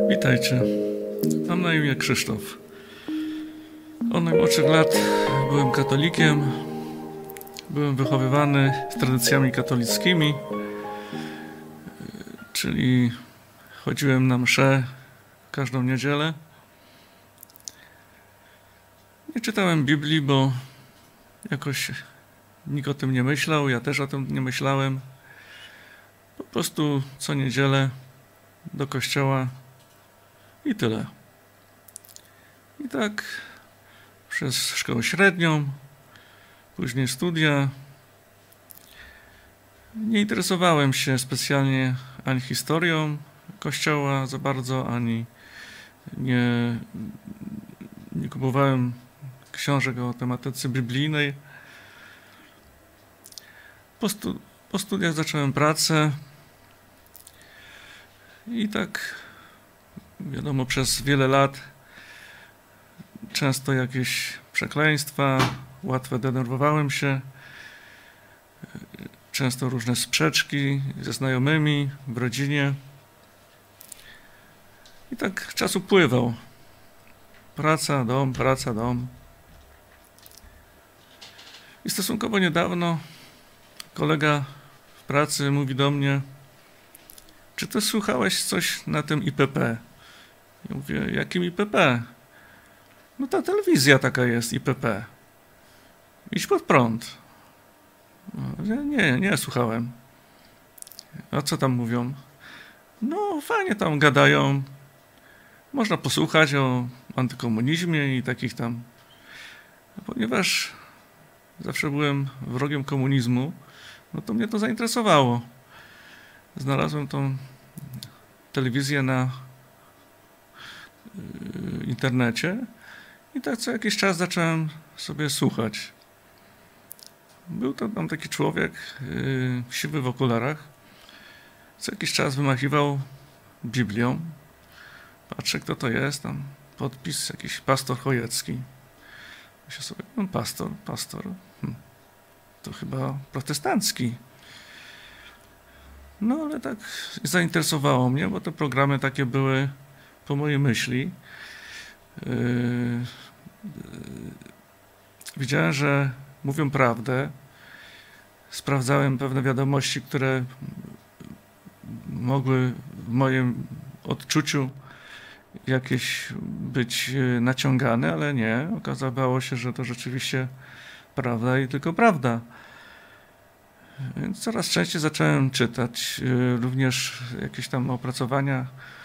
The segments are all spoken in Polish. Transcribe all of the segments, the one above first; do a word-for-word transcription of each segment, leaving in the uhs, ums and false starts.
Witajcie. Mam na imię Krzysztof. Od najmłodszych lat byłem katolikiem. Byłem wychowywany z tradycjami katolickimi, czyli chodziłem na mszę każdą niedzielę. Nie czytałem Biblii, bo jakoś nikt o tym nie myślał, ja też o tym nie myślałem. Po prostu co niedzielę do kościoła i tyle. I tak przez szkołę średnią, później studia. Nie interesowałem się specjalnie ani historią Kościoła za bardzo, ani nie, nie kupowałem książek o tematyce biblijnej. Po, stu, po studiach zacząłem pracę i tak, wiadomo, przez wiele lat często jakieś przekleństwa, łatwo denerwowałem się, często różne sprzeczki ze znajomymi w rodzinie. I tak czas upływał. Praca, dom, praca, dom. I stosunkowo niedawno kolega w pracy mówi do mnie: czy ty słuchałeś coś na tym I P P? Ja mówię: jakim I P P? No ta telewizja taka jest, I P P. Idź pod prąd. No, nie, nie słuchałem. A co tam mówią? No fajnie tam gadają. Można posłuchać o antykomunizmie i takich tam. Ponieważ zawsze byłem wrogiem komunizmu, no to mnie to zainteresowało. Znalazłem tą telewizję na internecie i tak co jakiś czas zacząłem sobie słuchać. Był to tam taki człowiek, yy, siwy w okularach, co jakiś czas wymachiwał Biblią. Patrzę, kto to jest, tam podpis, jakiś pastor Chojecki. Myślę sobie: no pastor, pastor, hm, to chyba protestancki. No ale tak zainteresowało mnie, bo te programy takie były po mojej myśli. Yy, yy, widziałem, że mówią prawdę. Sprawdzałem pewne wiadomości, które mogły w moim odczuciu jakieś być naciągane, ale nie. Okazało się, że to rzeczywiście prawda i tylko prawda. Więc coraz częściej zacząłem czytać również jakieś tam opracowania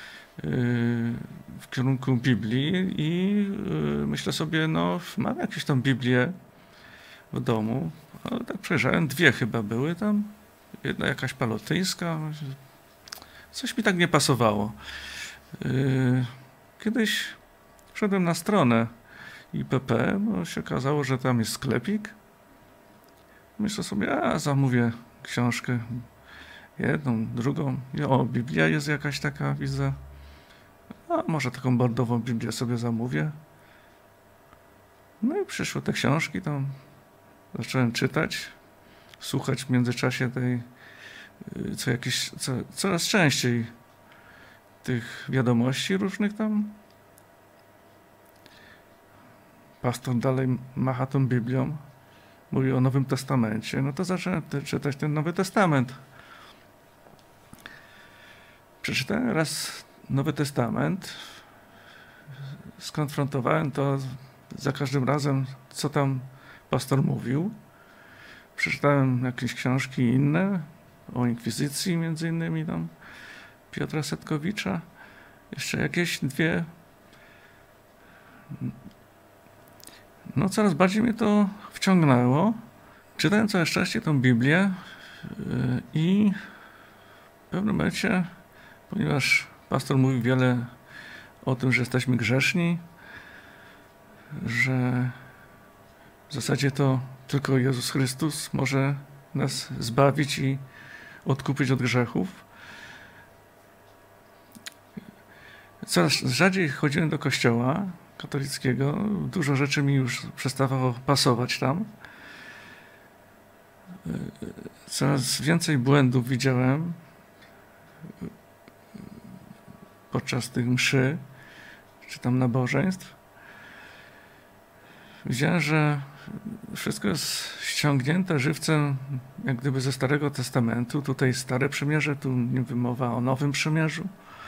w kierunku Biblii i myślę sobie, no mam jakieś tam Biblię w domu, ale tak przejrzałem, dwie chyba były tam, jedna jakaś palotyńska, coś mi tak nie pasowało. Kiedyś wszedłem na stronę I P P, bo się okazało, że tam jest sklepik. Myślę sobie: a zamówię książkę, jedną, drugą. O, Biblia jest jakaś taka, widzę. A może taką bordową Biblię sobie zamówię. No i przyszły te książki, tam zacząłem czytać, słuchać w międzyczasie tej, co jakiś, co, coraz częściej tych wiadomości różnych tam. Pastor dalej macha tą Biblią, mówi o Nowym Testamencie. No to zacząłem czytać ten Nowy Testament. Przeczytałem raz Nowy Testament, skonfrontowałem to za każdym razem, co tam pastor mówił. Przeczytałem jakieś książki inne, o inkwizycji między innymi tam Piotra Setkowicza, jeszcze jakieś dwie. No coraz bardziej mnie to wciągnęło. Czytałem coraz częściej tą Biblię i w pewnym momencie, ponieważ pastor mówi wiele o tym, że jesteśmy grzeszni, że w zasadzie to tylko Jezus Chrystus może nas zbawić i odkupić od grzechów. Coraz rzadziej chodziłem do kościoła katolickiego. Dużo rzeczy mi już przestawało pasować tam. Coraz więcej błędów widziałem podczas tych mszy, czy tam nabożeństw, widziałem, że wszystko jest ściągnięte żywcem jak gdyby ze Starego Testamentu. Tutaj Stare Przymierze, tu nie mowa o Nowym Przymierzu.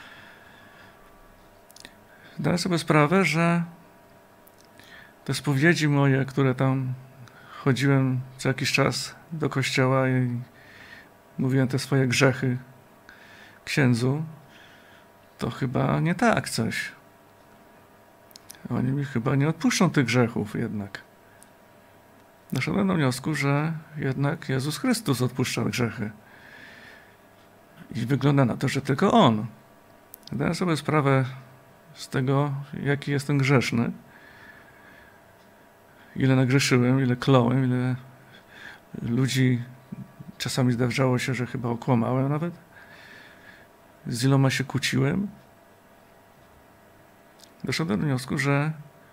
Zdałem sobie sprawę, że te spowiedzi moje, które tam chodziłem co jakiś czas do kościoła i mówiłem te swoje grzechy księdzu, to chyba nie tak coś. Oni mi chyba nie odpuszczą tych grzechów jednak. Doszedłem do wniosku, że jednak Jezus Chrystus odpuszcza grzechy. I wygląda na to, że tylko On. Zdałem sobie sprawę z tego, jaki jestem grzeszny. Ile nagrzeszyłem, ile klołem, ile ludzi czasami zdarzało się, że chyba okłamałem nawet. Z iloma się kłóciłem. Doszedłem do wniosku, że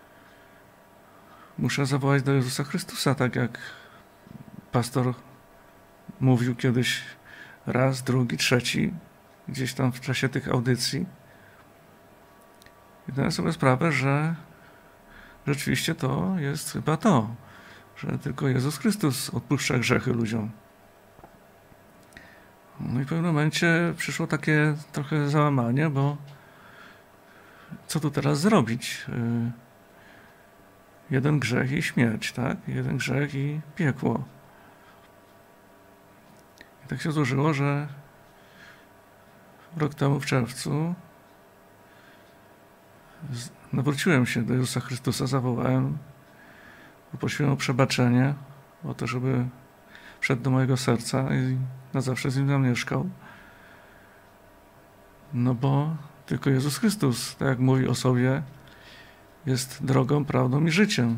muszę zawołać do Jezusa Chrystusa, tak jak pastor mówił kiedyś raz, drugi, trzeci, gdzieś tam w czasie tych audycji. I dałem sobie sprawę, że rzeczywiście to jest chyba to, że tylko Jezus Chrystus odpuszcza grzechy ludziom. No i w pewnym momencie przyszło takie trochę załamanie, bo co tu teraz zrobić? Jeden grzech i śmierć, tak? Jeden grzech i piekło. I tak się złożyło, że rok temu w czerwcu nawróciłem się do Jezusa Chrystusa, zawołałem, poprosiłem o przebaczenie, o to, żeby wszedł do mojego serca i na zawsze z nim zamieszkał. No bo tylko Jezus Chrystus, tak jak mówi o sobie, jest drogą, prawdą i życiem.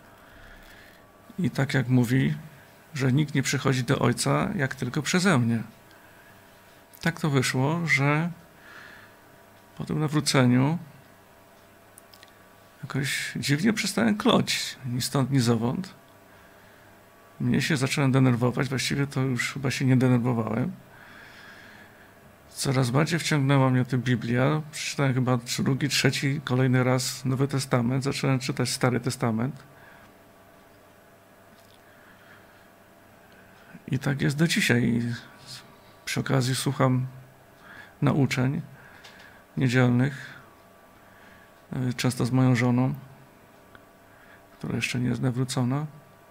I tak jak mówi, że nikt nie przychodzi do Ojca, jak tylko przeze mnie. Tak to wyszło, że po tym nawróceniu jakoś dziwnie przestałem kloć, ni stąd, ni zowąd. Mnie się zacząłem denerwować, właściwie to już chyba się nie denerwowałem. Coraz bardziej wciągnęła mnie ta Biblia. Przeczytałem chyba drugi, trzeci, kolejny raz Nowy Testament. Zacząłem czytać Stary Testament. I tak jest do dzisiaj. Przy okazji słucham nauczeń niedzielnych, często z moją żoną, która jeszcze nie jest nawrócona.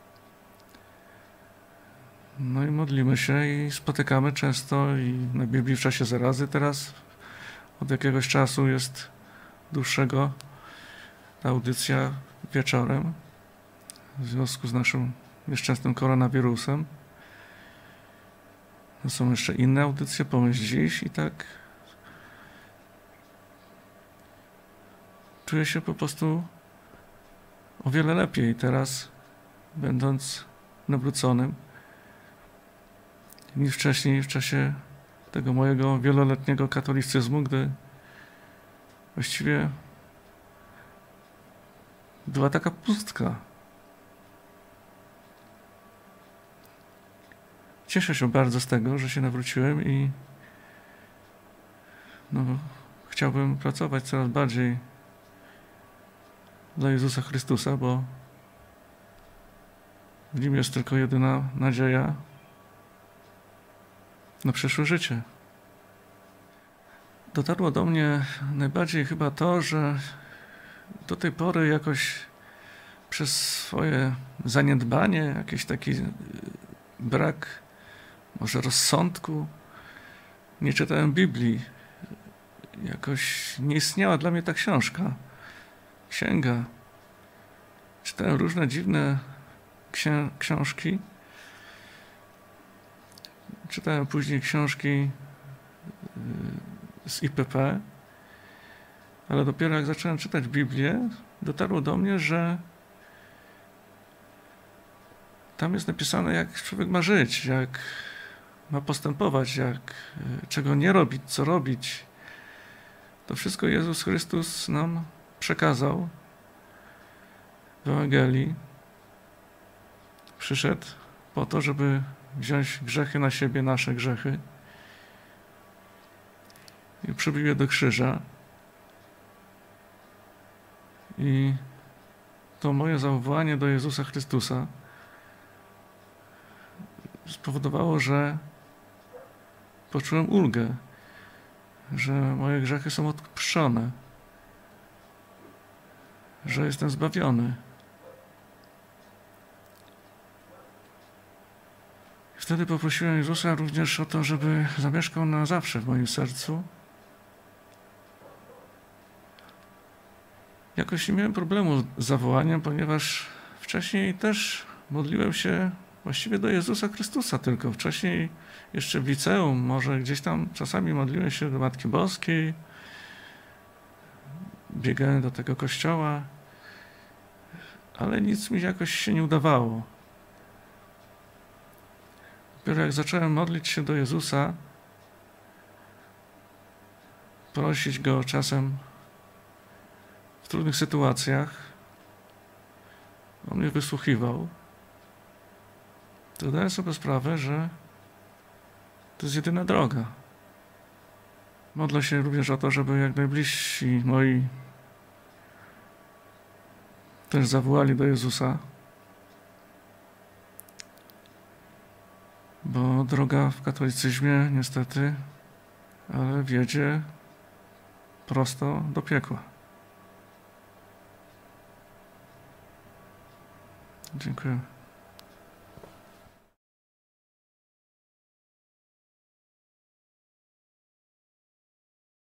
No i modlimy się i spotykamy często i na Biblii w czasie zarazy teraz od jakiegoś czasu jest dłuższego ta audycja wieczorem w związku z naszym nieszczęsnym koronawirusem. No są jeszcze inne audycje, Pomyśl Dziś i tak czuję się po prostu o wiele lepiej teraz, będąc nawróconym, niż wcześniej w czasie tego mojego wieloletniego katolicyzmu, gdy właściwie była taka pustka. Cieszę się bardzo z tego, że się nawróciłem i no, chciałbym pracować coraz bardziej dla Jezusa Chrystusa, bo w Nim jest tylko jedyna nadzieja na przyszłe życie. Dotarło do mnie najbardziej chyba to, że do tej pory jakoś przez swoje zaniedbanie, jakiś taki brak może rozsądku, nie czytałem Biblii. Jakoś nie istniała dla mnie ta książka, księga. Czytałem różne dziwne księ- książki. Czytałem później książki z I P P, ale dopiero jak zacząłem czytać Biblię, dotarło do mnie, że tam jest napisane, jak człowiek ma żyć, jak ma postępować, jak, czego nie robić, co robić. To wszystko Jezus Chrystus nam przekazał w Ewangelii. Przyszedł po to, żeby wziąć grzechy na siebie, nasze grzechy i przybił je do krzyża. I to moje zawołanie do Jezusa Chrystusa spowodowało, że poczułem ulgę, że moje grzechy są odpuszczone, że jestem zbawiony. Wtedy poprosiłem Jezusa również o to, żeby zamieszkał na zawsze w moim sercu. Jakoś nie miałem problemu z zawołaniem, ponieważ wcześniej też modliłem się właściwie do Jezusa Chrystusa tylko. Wcześniej jeszcze w liceum, może gdzieś tam czasami modliłem się do Matki Boskiej, biegałem do tego kościoła, ale nic mi jakoś się nie udawało. Dopiero jak zacząłem modlić się do Jezusa, prosić Go czasem w trudnych sytuacjach, On mnie wysłuchiwał, to zdałem sobie sprawę, że to jest jedyna droga. Modlę się również o to, żeby jak najbliżsi moi też zawołali do Jezusa, bo droga w katolicyzmie niestety, ale wiedzie prosto do piekła. Dziękuję.